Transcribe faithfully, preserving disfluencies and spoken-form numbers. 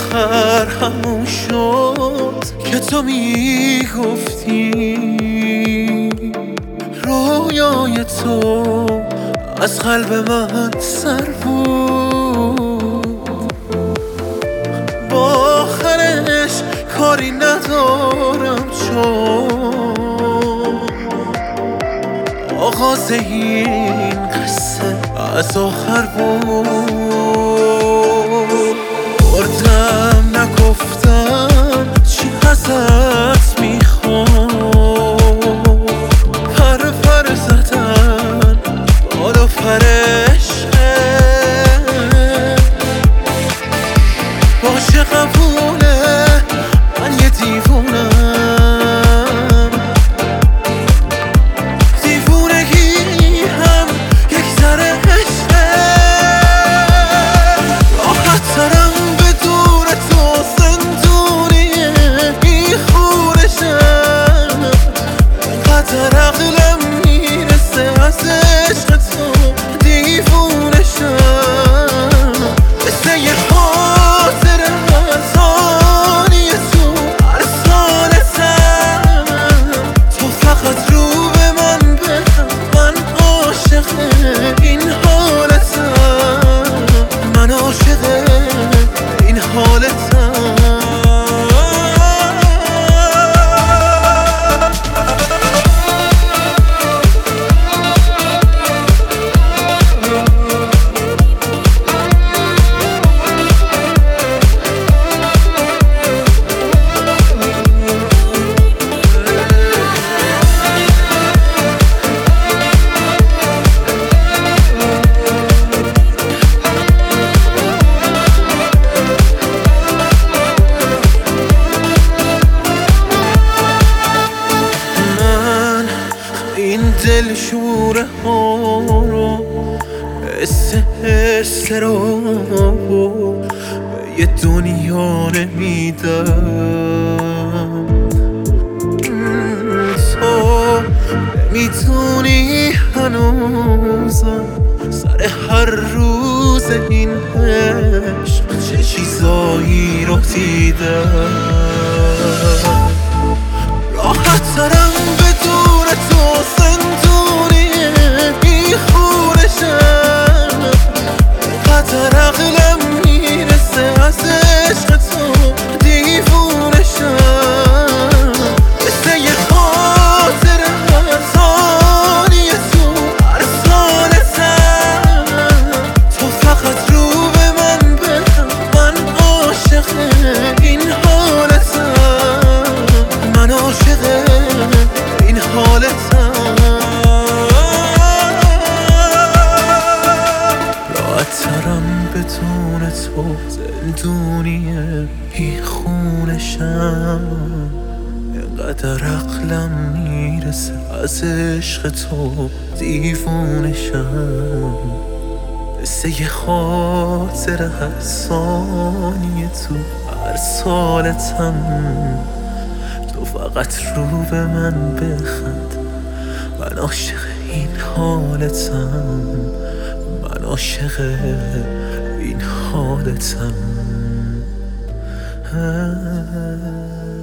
آخر همون شد که تو میگفتی رویای تو از قلب من سر بود. با آخرش کاری ندارم چون آغاز این قصه از آخر بود. بردم نگفتم چی ازت میخوام، پر پر زدن بالا فرشته باشه قبوله من یه دیوونم، دیوونگی هم یک ذره عشقه. راحت ترم بدون تو زندونیه این خونشم، اینقدر عقلم میرسه از عشق تو دیوونشم. مثل یه خاطر از آنی تو هر سالتم، تو فقط رو به من بخند من عاشق این حالتم، من عاشق این حالتم. این دل شوره ها رو حس حس رو به یه دنیا نمیدم. تو نمیدونی هنوزم سر هر روز این عشق چه چیزایی رو دیدم. راحت ترم بدون تو زندونیه این خونشم، اینقدر عقلم میرسه از عشق تو دیوونشم. مثل یه خاطر از آنی تو هر سالتم، تو فقط رو به من بخند من عاشق این حالتم، من عاشق این حالتم. راحت ترم بدون تو زندونیه این خونشم، اینقدر عقلم میرسه از عشق تو دیوونشم. مثل یه خاطر هر ثانیه تو هر سالتم، تو فقط رو به من بخند من عاشق این حالتم، من عاشق این حالتم.